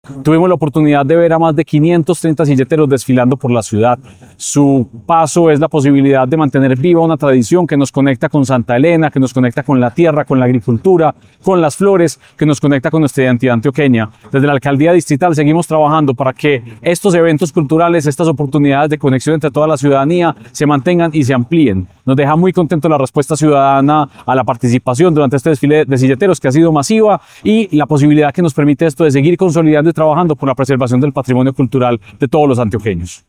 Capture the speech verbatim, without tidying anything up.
tuvimos la oportunidad de ver a más de quinientos treinta silleteros desfilando por la ciudad. Su paso es la posibilidad de mantener viva una tradición que nos conecta con Santa Elena, que nos conecta con la tierra, con la agricultura, con las flores, que nos conecta con nuestra identidad antioqueña. Desde la Alcaldía Distrital seguimos trabajando para que estos eventos culturales, estas oportunidades de conexión entre toda la ciudadanía se mantengan y se amplíen. Nos deja muy contento la respuesta ciudadana a la participación durante este desfile de silleteros que ha sido masiva y la posibilidad que nos permite esto de seguir consolidando y trabajando por la preservación del patrimonio cultural de todos los antioqueños.